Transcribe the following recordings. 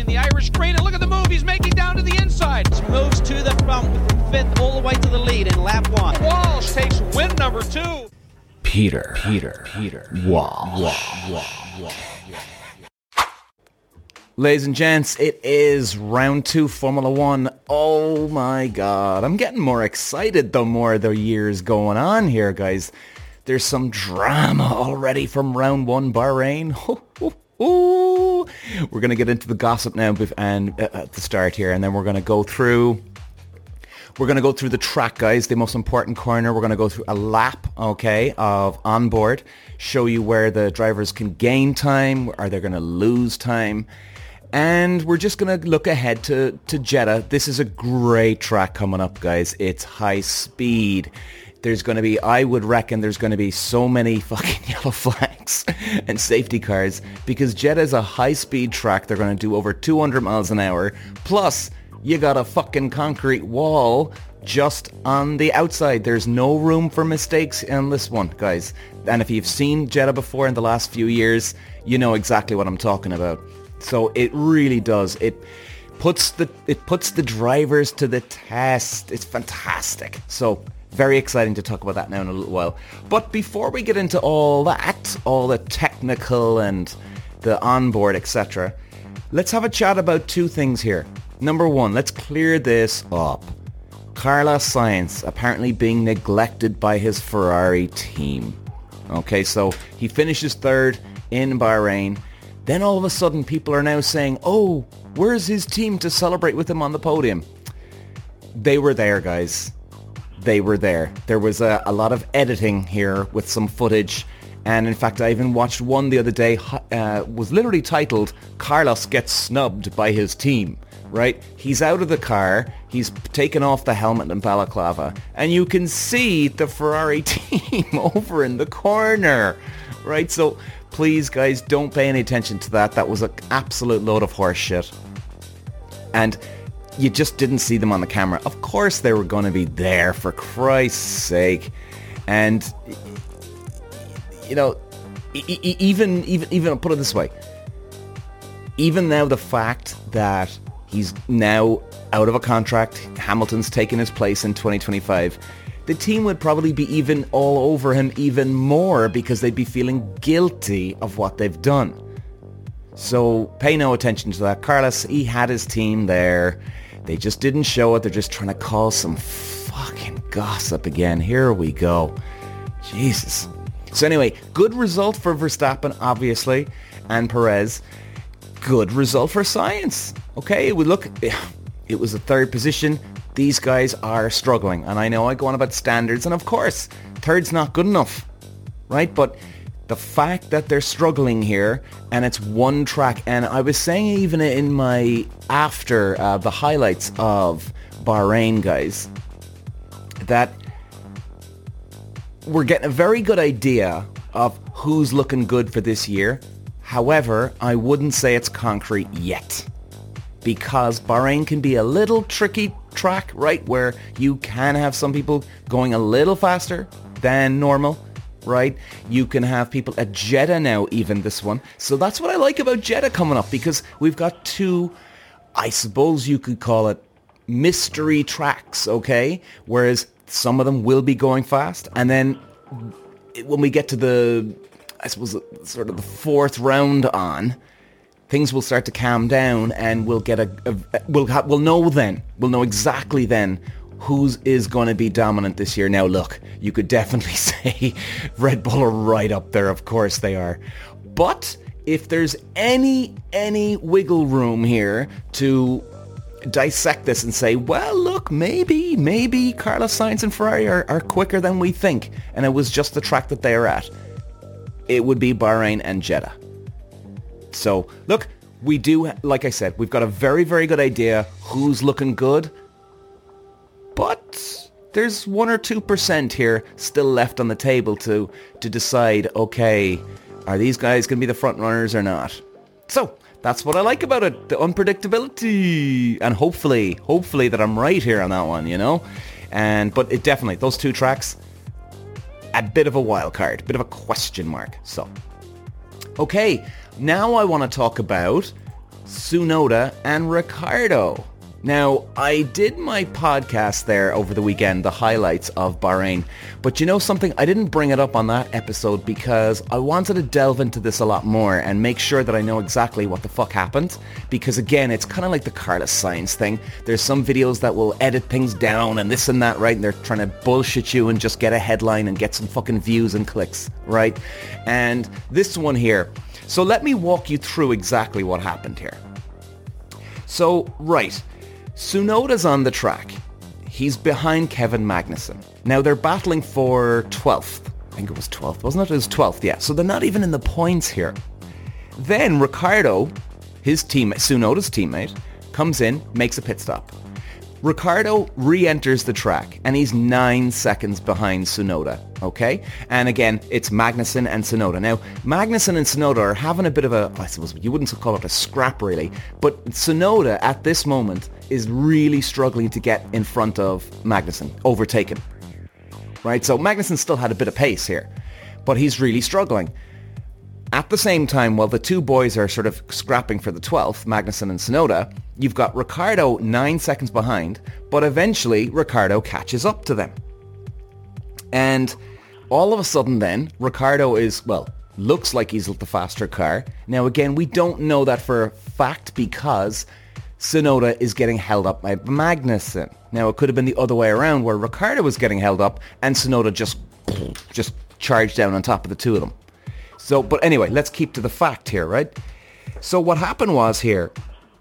the Irish green, and look at the move he's making down to the inside. Moves to the front from fifth all the way to the lead in lap one. Walsh takes win number 2. Peter Walsh. Ladies and gents, it is round 2 Formula 1. Oh my god, I'm getting more excited the more the year's going on here, guys. There's some drama already from round 1 Bahrain. We're going to get into the gossip now and at the start here, and then we're going to go through the track, guys, the most important corner. We're going to go through a lap, okay, of onboard, show you where the drivers can gain time, are they going to lose time, and we're just going to look ahead to Jeddah. This is a great track coming up, guys. It's high speed. There's going to be, I would reckon there's going to be so many fucking yellow flags and safety cars because Jeddah is a high-speed track. They're going to do over 200 miles an hour. Plus, you got a fucking concrete wall just on the outside. There's no room for mistakes in this one, guys. And if you've seen Jeddah before in the last few years, you know exactly what I'm talking about. So it really does. It puts the drivers to the test. It's fantastic. So very exciting to talk about that now in a little while. But before we get into all that, all the technical and the onboard, etc., let's have a chat about 2 things here. Number 1, let's clear this up. Carlos Sainz apparently being neglected by his Ferrari team. Okay, so he finishes 3rd in Bahrain. Then all of a sudden people are now saying, oh, where's his team to celebrate with him on the podium? They were there, guys. They were there. There was a lot of editing here with some footage. And in fact, I even watched one the other day, was literally titled, Carlos Gets Snubbed by His Team, right? He's out of the car, he's taken off the helmet and balaclava, and you can see the Ferrari team over in the corner, right? So please, guys, don't pay any attention to that. That was an absolute load of horse shit. And you just didn't see them on the camera. Of course they were going to be there, for Christ's sake. And, you know, even I'll put it this way. Even now, the fact that he's now out of a contract, Hamilton's taken his place in 2025, the team would probably be even all over him even more because they'd be feeling guilty of what they've done. So pay no attention to that. Carlos, he had his team there. They just didn't show it. They're just trying to call some fucking gossip again. Here we go. Jesus. So anyway, good result for Verstappen, obviously, and Perez. Good result for Sainz. Okay, it was a 3rd position. These guys are struggling. And I know I go on about standards, and of course, 3rd's not good enough, right? But the fact that they're struggling here, and it's one track, and I was saying even in my after the highlights of Bahrain, guys, that we're getting a very good idea of who's looking good for this year. However, I wouldn't say it's concrete yet, because Bahrain can be a little tricky track, right, where you can have some people going a little faster than normal. Right? You can have people at Jeddah now, even this one. So that's what I like about Jeddah coming up, because we've got 2, I suppose you could call it mystery tracks, okay? Whereas some of them will be going fast. And then when we get to the, I suppose, sort of the 4th round on, things will start to calm down, and we'll get we'll know exactly then who is going to be dominant this year. Now, look, you could definitely say Red Bull are right up there. Of course they are. But if there's any wiggle room here to dissect this and say, well, look, maybe Carlos Sainz and Ferrari are quicker than we think, and it was just the track that they are at, it would be Bahrain and Jeddah. So, look, we do, like I said, we've got a very, very good idea who's looking good. But there's 1 or 2% here still left on the table to decide, okay, are these guys going to be the front runners or not? So that's what I like about it, the unpredictability. And hopefully that I'm right here on that one, you know? But it definitely, those 2 tracks, a bit of a wild card, a bit of a question mark. So, okay, now I want to talk about Tsunoda and Ricciardo. Now, I did my podcast there over the weekend, the highlights of Bahrain, but you know something? I didn't bring it up on that episode because I wanted to delve into this a lot more and make sure that I know exactly what the fuck happened, because again, it's kind of like the Carlos Sainz thing. There's some videos that will edit things down and this and that, right? And they're trying to bullshit you and just get a headline and get some fucking views and clicks, right? And this one here. So let me walk you through exactly what happened here. So, right. Tsunoda's on the track. He's behind Kevin Magnussen. Now they're battling for 12th. I think it was 12th, wasn't it? It was 12th, yeah. So they're not even in the points here. Then Ricciardo, his teammate, Tsunoda's teammate, comes in, makes a pit stop. Ricciardo re-enters the track and he's 9 seconds behind Tsunoda, okay? And again, it's Magnussen and Tsunoda. Now, Magnussen and Tsunoda are having a bit of a, I suppose you wouldn't call it a scrap really, but Tsunoda at this moment is really struggling to get in front of Magnussen, overtaken, right? So Magnussen still had a bit of pace here, but he's really struggling. At the same time, while the two boys are sort of scrapping for the 12th, Magnussen and Tsunoda, you've got Ricciardo 9 seconds behind, but eventually Ricciardo catches up to them. And all of a sudden then, Ricciardo is, well, looks like he's the faster car. Now again, we don't know that for a fact because Tsunoda is getting held up by Magnussen. Now it could have been the other way around where Ricciardo was getting held up and Tsunoda just charged down on top of the two of them. So, but anyway, let's keep to the fact here, right? So what happened was here,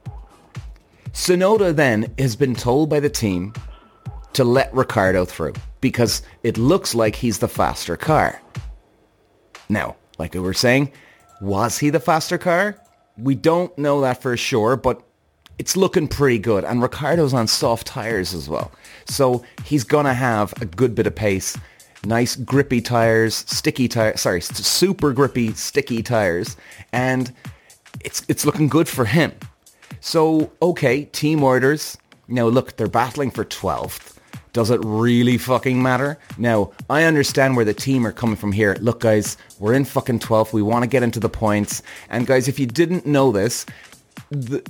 Tsunoda then has been told by the team to let Ricciardo through because it looks like he's the faster car. Now, like we were saying, was he the faster car? We don't know that for sure, but it's looking pretty good. And Ricciardo's on soft tires as well. So he's going to have a good bit of pace. Nice grippy tires, super grippy, sticky tires, and it's looking good for him. So, okay, team orders. Now, look, they're battling for 12th. Does it really fucking matter? Now, I understand where the team are coming from here. Look, guys, we're in fucking 12th. We want to get into the points. And, guys, if you didn't know this, the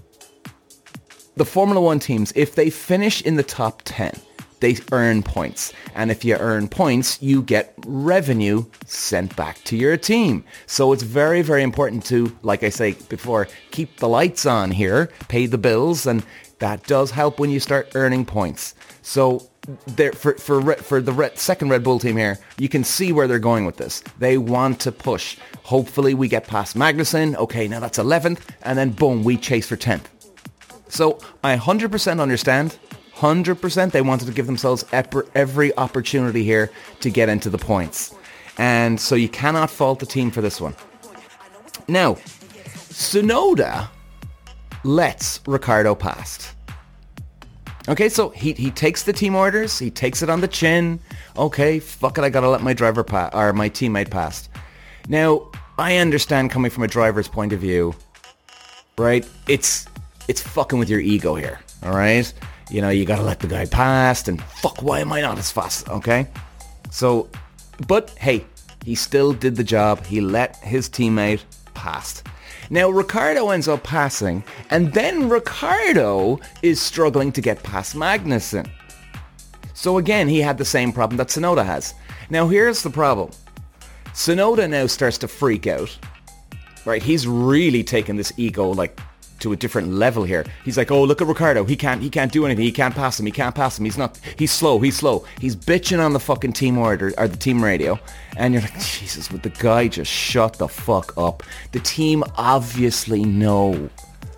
Formula One teams, if they finish in the top 10, they earn points. And if you earn points, you get revenue sent back to your team. So it's very, very important to, like I say before, keep the lights on here, pay the bills, and that does help when you start earning points. So there, for the second Red Bull team here, you can see where they're going with this. They want to push. Hopefully we get past Magnussen. Okay, now that's 11th. And then boom, we chase for 10th. So I 100% understand. 100% they wanted to give themselves every opportunity here to get into the points. And so you cannot fault the team for this one. Now, Tsunoda lets Ricciardo past. Okay, so he takes the team orders. He takes it on the chin. Okay, fuck it, I gotta let my driver or my teammate pass. Now, I understand coming from a driver's point of view, right? It's fucking with your ego here, all right? You know, you got to let the guy pass and fuck, why am I not as fast? Okay. So, but hey, he still did the job. He let his teammate pass. Now, Ricciardo ends up passing and then Ricciardo is struggling to get past Magnussen. So again, he had the same problem that Tsunoda has. Now, here's the problem. Tsunoda now starts to freak out. Right? He's really taken this ego like to a different level here. He's like, oh, look at Ricciardo. He can't do anything. He can't pass him. He's slow. He's bitching on the fucking team order or the team radio. And you're like, Jesus, would the guy just shut the fuck up? The team obviously know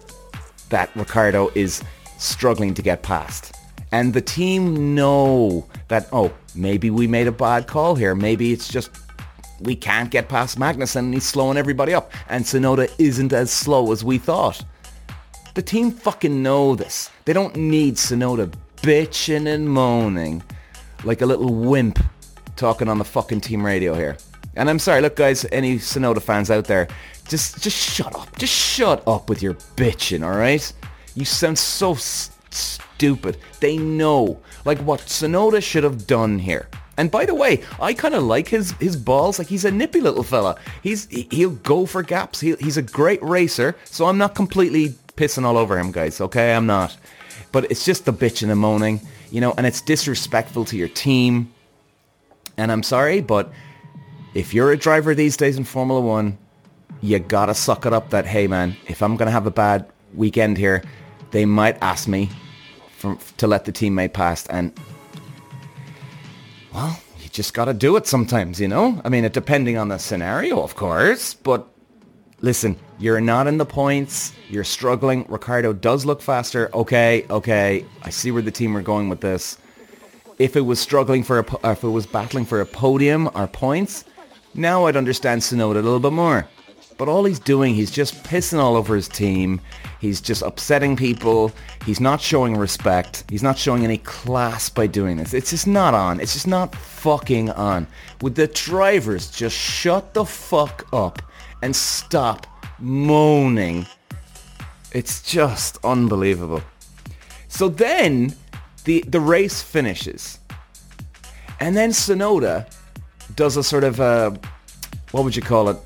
that Ricciardo is struggling to get past. And the team know that, oh, maybe we made a bad call here. Maybe it's just we can't get past Magnussen and he's slowing everybody up. And Tsunoda isn't as slow as we thought. The team fucking know this. They don't need Tsunoda bitching and moaning like a little wimp talking on the fucking team radio here. And I'm sorry, look guys, any Tsunoda fans out there, just shut up. Just shut up with your bitching, alright? You sound so stupid. They know, like what Tsunoda should have done here. And by the way, I kind of like his balls. Like he's a nippy little fella. He'll go for gaps. He's a great racer. So I'm not completely pissing all over him, guys, okay? I'm not. But it's just the bitching and moaning, you know, and it's disrespectful to your team. And I'm sorry, but if you're a driver these days in Formula 1, you gotta suck it up that, hey man, if I'm gonna have a bad weekend here, they might ask me to let the teammate pass, and well, you just gotta do it sometimes, you know? I mean, it depending on the scenario, of course, but listen, you're not in the points, you're struggling. Ricciardo does look faster. Okay, I see where the team are going with this. If it was struggling if it was battling for a podium or points, now I'd understand Tsunoda a little bit more. But all he's doing, he's just pissing all over his team. He's just upsetting people. He's not showing respect. He's not showing any class by doing this. It's just not on. It's just not fucking on. Would the drivers just shut the fuck up and stop moaning? It's just unbelievable. So then the race finishes. And then Tsunoda does a sort of what would you call it?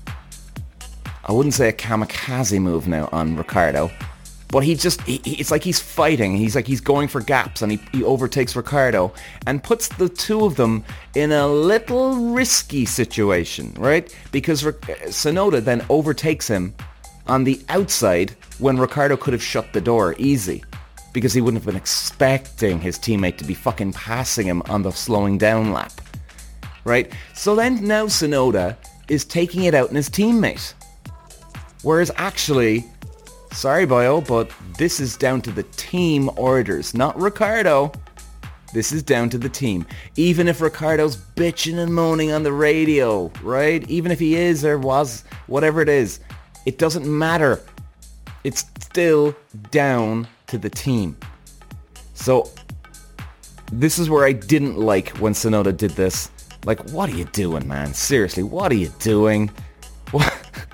I wouldn't say a kamikaze move now on Ricciardo, but it's like he's fighting. He's like he's going for gaps, and he overtakes Ricciardo and puts the two of them in a little risky situation, right? Because Tsunoda then overtakes him on the outside when Ricciardo could have shut the door easy, because he wouldn't have been expecting his teammate to be fucking passing him on the slowing down lap, right? So then now Tsunoda is taking it out on his teammate. Whereas actually, sorry boyo, but this is down to the team orders, not Ricciardo. This is down to the team. Even if Ricciardo's bitching and moaning on the radio, right? Even if he is or was, whatever it is, it doesn't matter. It's still down to the team. So this is where I didn't like when Tsunoda did this. Like, what are you doing, man? Seriously, what are you doing? What?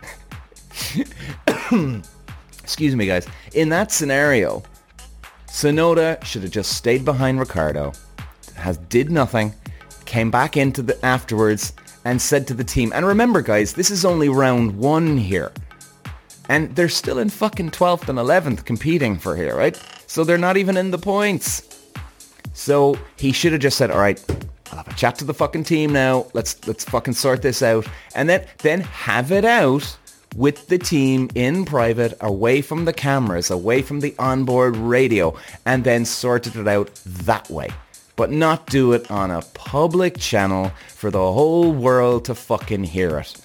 Excuse me, guys. In that scenario, Tsunoda should have just stayed behind Ricciardo, did nothing, came back into afterwards and said to the team, and remember guys, this is only round 1 here, and they're still in fucking 12th and 11th competing for here, right? So they're not even in the points. So he should have just said, all right, I'll have a chat to the fucking team now. Let's fucking sort this out, and then have it out with the team in private, away from the cameras, away from the onboard radio, and then sorted it out that way. But not do it on a public channel for the whole world to fucking hear it.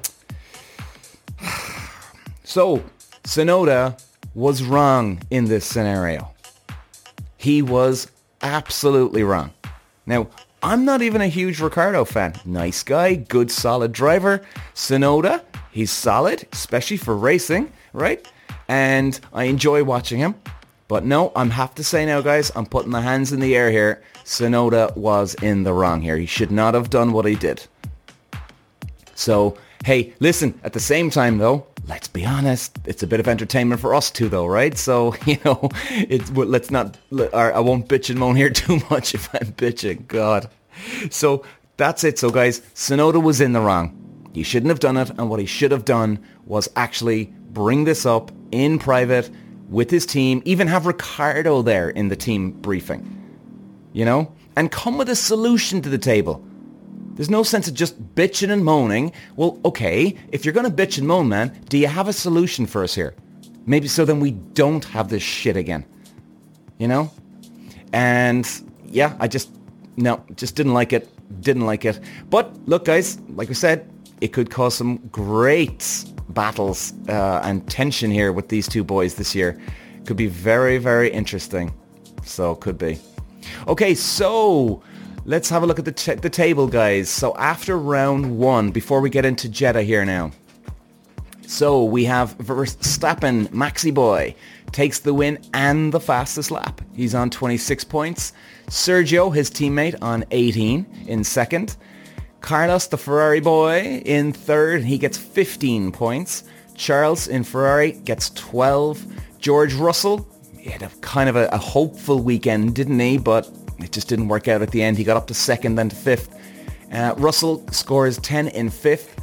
So, Tsunoda was wrong in this scenario. He was absolutely wrong. Now, I'm not even a huge Ricciardo fan. Nice guy, good solid driver. Tsunoda, he's solid, especially for racing, right? And I enjoy watching him. But no, I have to say now, guys, I'm putting my hands in the air here. Tsunoda was in the wrong here. He should not have done what he did. So, hey, listen, at the same time, though, let's be honest, it's a bit of entertainment for us too, though, right? So, you know, let's not, I won't bitch and moan here too much if I'm bitching, God. So, that's it. So, guys, Tsunoda was in the wrong. He shouldn't have done it, and what he should have done was actually bring this up in private with his team, even have Ricciardo there in the team briefing, you know, and come with a solution to the table. There's no sense of just bitching and moaning. Well, okay, if you're going to bitch and moan, man, do you have a solution for us here? Maybe so then we don't have this shit again, you know? And yeah, just didn't like it. Didn't like it. But look, guys, like we said, it could cause some great battles and tension here with these two boys this year. Could be very, very interesting. So, could be. Okay, so let's have a look at the table, guys. So, after round 1, before we get into Jeddah here now. So, we have Verstappen, Maxi Boy, takes the win and the fastest lap. He's on 26 points. Sergio, his teammate, on 18 in second. Carlos, the Ferrari boy, in third. He gets 15 points. Charles in Ferrari gets 12. George Russell, he had a hopeful weekend, didn't he? But it just didn't work out at the end. He got up to second, then to fifth. Russell scores 10 in fifth.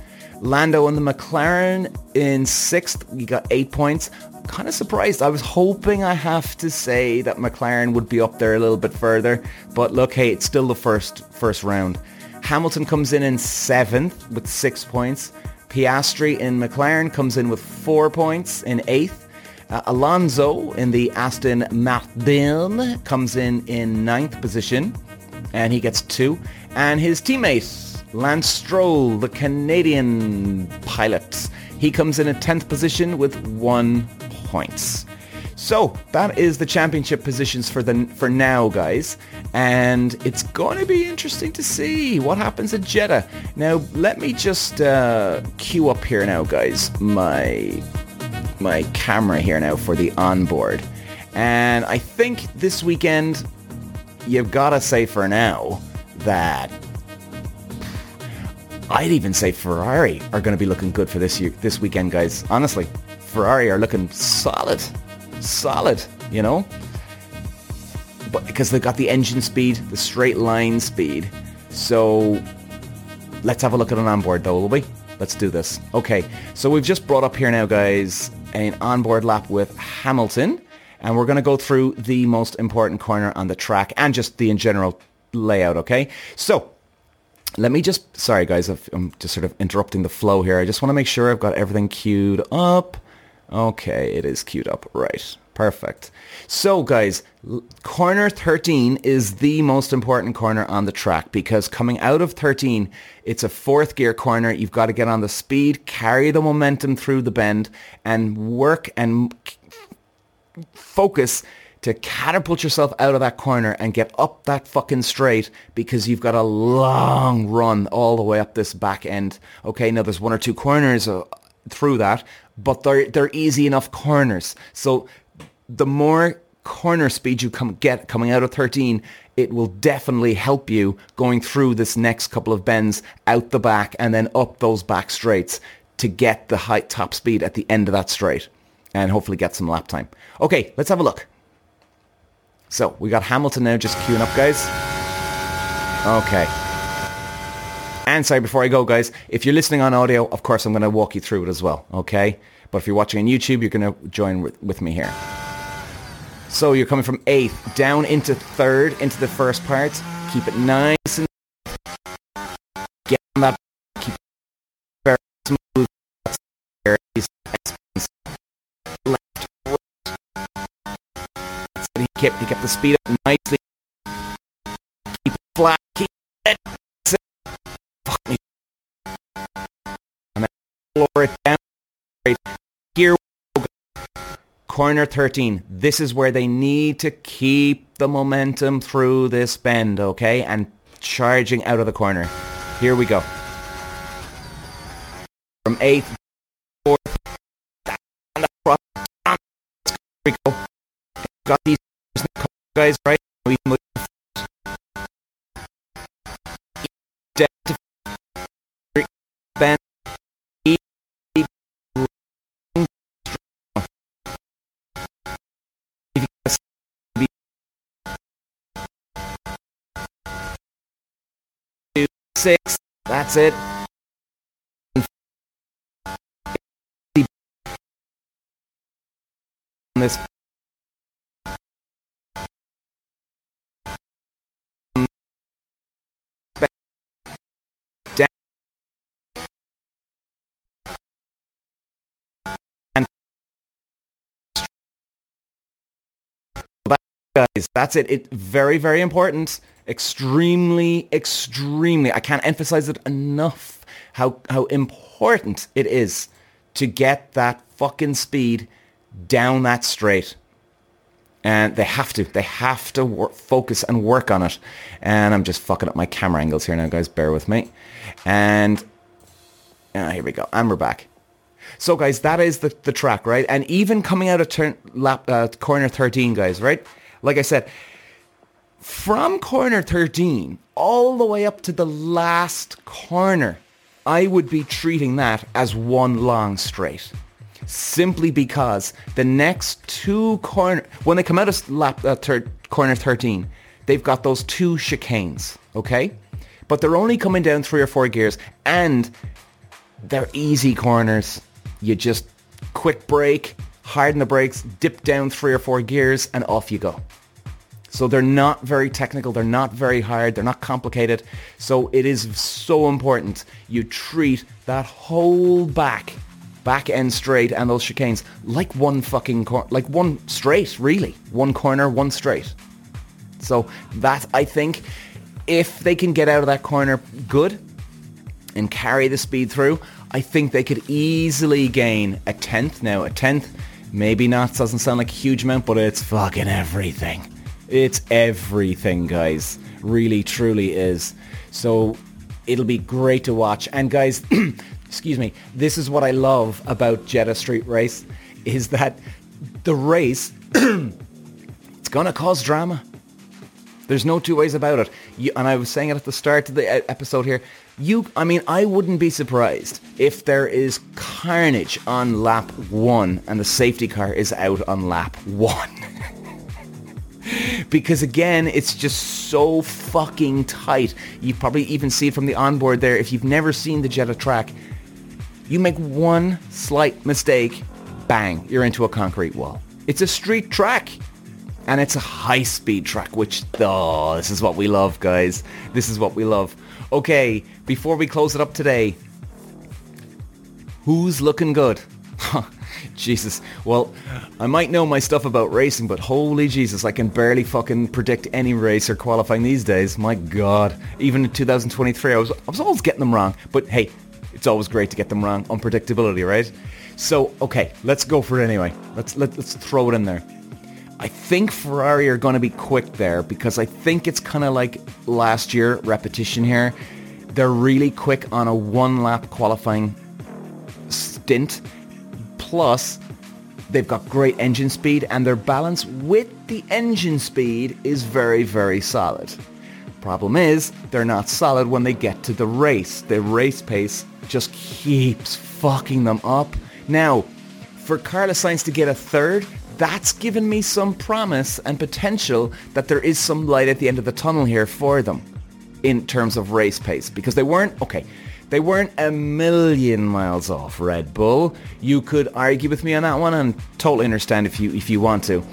Lando and the McLaren in 6th. We got 8 points. Kind of surprised. I was hoping, I have to say, that McLaren would be up there a little bit further. But look, hey, it's still the first round. Hamilton comes in 7th with 6 points. Piastri in McLaren comes in with 4 points in 8th. Alonso in the Aston Martin comes in 9th position, and he gets 2. And his teammate, Lance Stroll, the Canadian pilot, he comes in 10th position with 1 point. So that is the championship positions for now, guys. And it's going to be interesting to see what happens at Jeddah. Now, let me just queue up here now, guys, my camera here now for the onboard. And I think this weekend, you've got to say for now that I'd even say Ferrari are going to be looking good for this weekend, guys. Honestly, Ferrari are looking solid, you know? But because they've got the engine speed, the straight line speed. So let's have a look at an onboard though, will we? Let's do this. Okay, so we've just brought up here now, guys, an onboard lap with Hamilton, and we're going to go through the most important corner on the track and just the in general layout, okay? So let me just, sorry guys, I'm just sort of interrupting the flow here. I just want to make sure I've got everything queued up. Okay, it is queued up, right. Perfect. So guys, corner 13 is the most important corner on the track because coming out of 13, it's a 4th gear corner. You've got to get on the speed, carry the momentum through the bend, and work and focus to catapult yourself out of that corner and get up that fucking straight because you've got a long run all the way up this back end. Okay, now there's 1 or 2 corners through that, but they're easy enough corners. So the more corner speed you get coming out of 13, it will definitely help you going through this next couple of bends out the back and then up those back straights to get the high top speed at the end of that straight and hopefully get some lap time. Okay, let's have a look. So we got Hamilton now just queuing up, guys. Okay. And sorry, before I go, guys, if you're listening on audio, of course, I'm going to walk you through it as well, okay? But if you're watching on YouTube, you're going to join with me here. So you're coming from 8th down into 3rd, into the first part. Keep it nice and get on that. Keep it very smooth. Left, right. He kept the speed up nicely. Keep it flat. Keep it. Fuck me. And then lower it down. Right. Gear. Corner 13, this is where they need to keep the momentum through this bend, okay? And charging out of the corner. Here we go. From 8th, 4th, and across. Here we go. Got these guys right. We move down to bend. Six. That's it. This down and guys, that's it. It's very, very important. Extremely, I can't emphasize it enough how important it is to get that fucking speed down that straight. And they have to focus and work on it. And I'm just fucking up my camera angles here now, guys. Bear with me. And here we go. And we're back. So, guys, that is the track, right? And even coming out of corner 13, guys, right? Like I said, from corner 13 all the way up to the last corner, I would be treating that as one long straight. Simply because the next 2 corners, when they come out of corner 13, they've got those 2 chicanes, okay? But they're only coming down 3 or 4 gears, and they're easy corners. You just quick brake, harden the brakes, dip down 3 or 4 gears, and off you go. So they're not very technical, they're not very hard, they're not complicated. So it is so important you treat that whole back end straight and those chicanes like one fucking like one straight, really. One corner, one straight. So that, I think, if they can get out of that corner good and carry the speed through, I think they could easily gain a 10th. Now, a 10th, maybe not, doesn't sound like a huge amount, but it's fucking everything. It's everything, guys. Really, truly is. So it'll be great to watch. And guys, excuse me, this is what I love about Jeddah Street Race, is that the race, it's going to cause drama. There's no two ways about it. And I was saying it at the start of the episode here. I wouldn't be surprised if there is carnage on lap 1 and the safety car is out on lap 1. Because again, it's just so fucking tight. You probably even see it from the onboard there. If you've never seen the Jeddah track, you make one slight mistake, bang, you're into a concrete wall. It's a street track. And it's a high-speed track, which, this is what we love, guys. This is what we love. Okay, before we close it up today, who's looking good? Jesus. Well, I might know my stuff about racing, but holy Jesus, I can barely fucking predict any racer qualifying these days. My God. Even in 2023, I was always getting them wrong. But hey, it's always great to get them wrong. Unpredictability, right? So, okay, let's go for it anyway. Let's throw it in there. I think Ferrari are going to be quick there because I think it's kind of like last year, repetition here. They're really quick on a 1-lap qualifying stint. Plus, they've got great engine speed and their balance with the engine speed is very, very solid. Problem is, they're not solid when they get to the race. The race pace just keeps fucking them up. Now, for Carlos Sainz to get a third, that's given me some promise and potential that there is some light at the end of the tunnel here for them in terms of race pace, because they weren't a million miles off Red Bull. You could argue with me on that one and totally understand if you want to.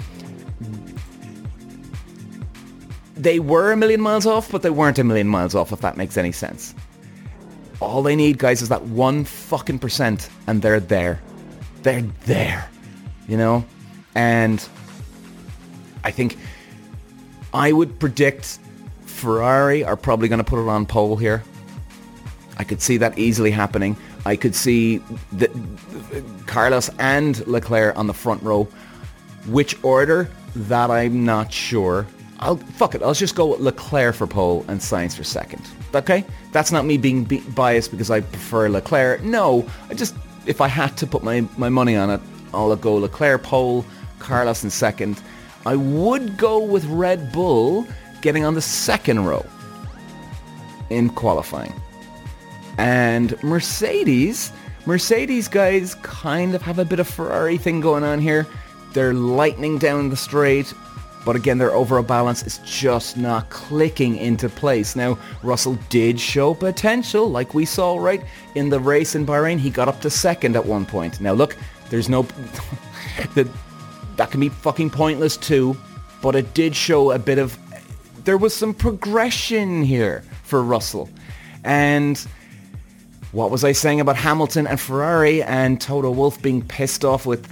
They were a million miles off, but they weren't a million miles off, if that makes any sense. All they need, guys, is that 1% and they're there. They're there, you know? And I think I would predict Ferrari are probably going to put it on pole here. I could see that easily happening. I could see Carlos and Leclerc on the front row. Which order? That I'm not sure. I'll just go with Leclerc for pole and Sainz for second. Okay? That's not me being biased because I prefer Leclerc. No, if I had to put my money on it, I'll go Leclerc pole, Carlos in second. I would go with Red Bull getting on the second row in qualifying. And Mercedes guys kind of have a bit of Ferrari thing going on here. They're lightning down the straight, but again, their overall balance is just not clicking into place. Now, Russell did show potential, like we saw right in the race in Bahrain. He got up to second at one point. Now look, there's no... that can be fucking pointless too, but it did show a bit of... There was some progression here for Russell. And what was I saying about Hamilton and Ferrari and Toto Wolff being pissed off with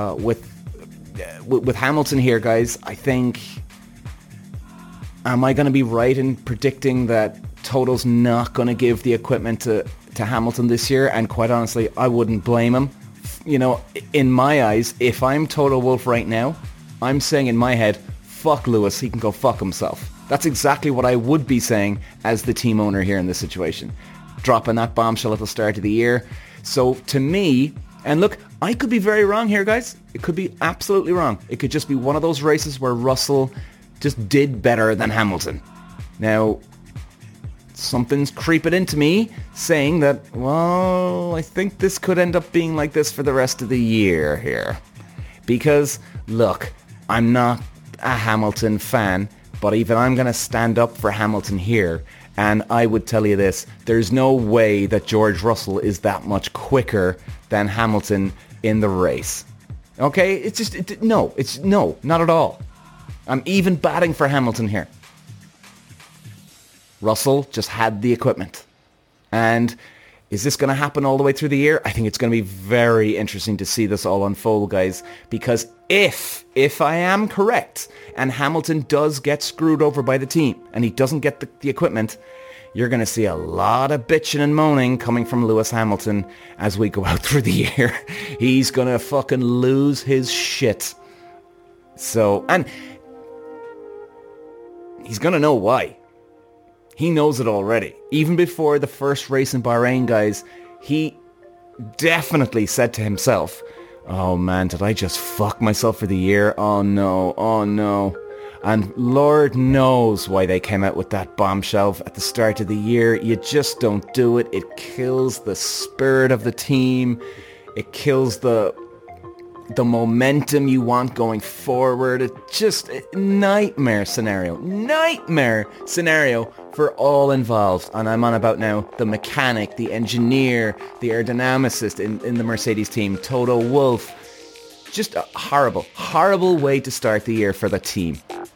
Hamilton here, guys? I think... Am I going to be right in predicting that Toto's not going to give the equipment to Hamilton this year? And quite honestly, I wouldn't blame him. You know, in my eyes, if I'm Toto Wolff right now, I'm saying in my head, fuck Lewis, he can go fuck himself. That's exactly what I would be saying as the team owner here in this situation. Dropping that bombshell at the start of the year. So to me, and look, I could be very wrong here, guys. It could be absolutely wrong. It could just be one of those races where Russell just did better than Hamilton. Now, something's creeping into me saying that, well, I think this could end up being like this for the rest of the year here. Because, look, I'm not a Hamilton fan, but even I'm going to stand up for Hamilton here And I would tell you this, there's no way that George Russell is that much quicker than Hamilton in the race. Okay? It's just, no, not at all. I'm even batting for Hamilton here. Russell just had the equipment. And is this going to happen all the way through the year? I think it's going to be very interesting to see this all unfold, guys, because if I am correct and Hamilton does get screwed over by the team and he doesn't get the equipment, you're going to see a lot of bitching and moaning coming from Lewis Hamilton as we go out through the year. He's going to fucking lose his shit. So, and he's going to know why. He knows it already. Even before the first race in Bahrain, guys, he definitely said to himself, oh man, did I just fuck myself for the year? Oh no. And Lord knows why they came out with that bombshell at the start of the year. You just don't do it. It kills the spirit of the team. It kills the momentum you want going forward. It's just a nightmare scenario for all involved. And I'm on about now the mechanic, the engineer, the aerodynamicist in the Mercedes team, Toto Wolff. Just a horrible way to start the year for the team.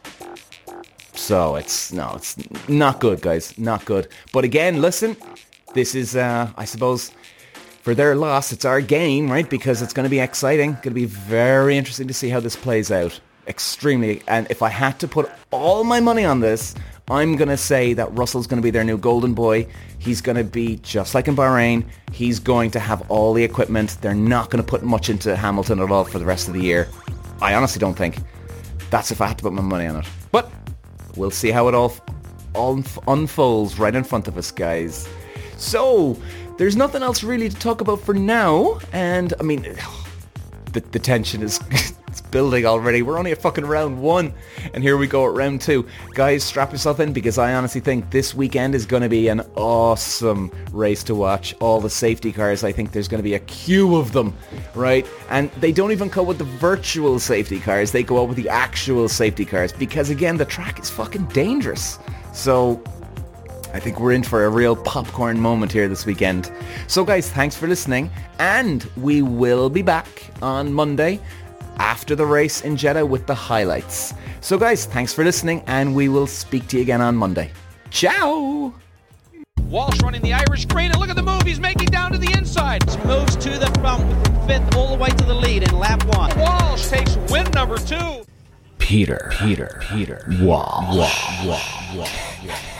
So it's not good, guys, not good. But again, listen, this is, I suppose, for their loss, it's our gain, right? Because it's going to be exciting. Going to be very interesting to see how this plays out. Extremely. And if I had to put all my money on this, I'm going to say that Russell's going to be their new golden boy. He's going to be just like in Bahrain. He's going to have all the equipment. They're not going to put much into Hamilton at all for the rest of the year. I honestly don't think. That's if I had to put my money on it. But we'll see how it all unfolds right in front of us, guys. So there's nothing else really to talk about for now. And I mean, the tension is it's building already. We're only at fucking round 1 and here we go at round 2. Guys, strap yourself in because I honestly think this weekend is going to be an awesome race to watch. All the safety cars, I think there's going to be a queue of them, right? And they don't even go with the virtual safety cars. They go out with the actual safety cars because, again, the track is fucking dangerous. So I think we're in for a real popcorn moment here this weekend. So guys, thanks for listening, and we will be back on Monday after the race in Jeddah with the highlights. So guys, thanks for listening, and we will speak to you again on Monday. Ciao! Walsh running the Irish green, and look at the move he's making down to the inside. Moves to the front from 5th all the way to the lead in lap 1. Walsh takes win number 2. Peter Walsh.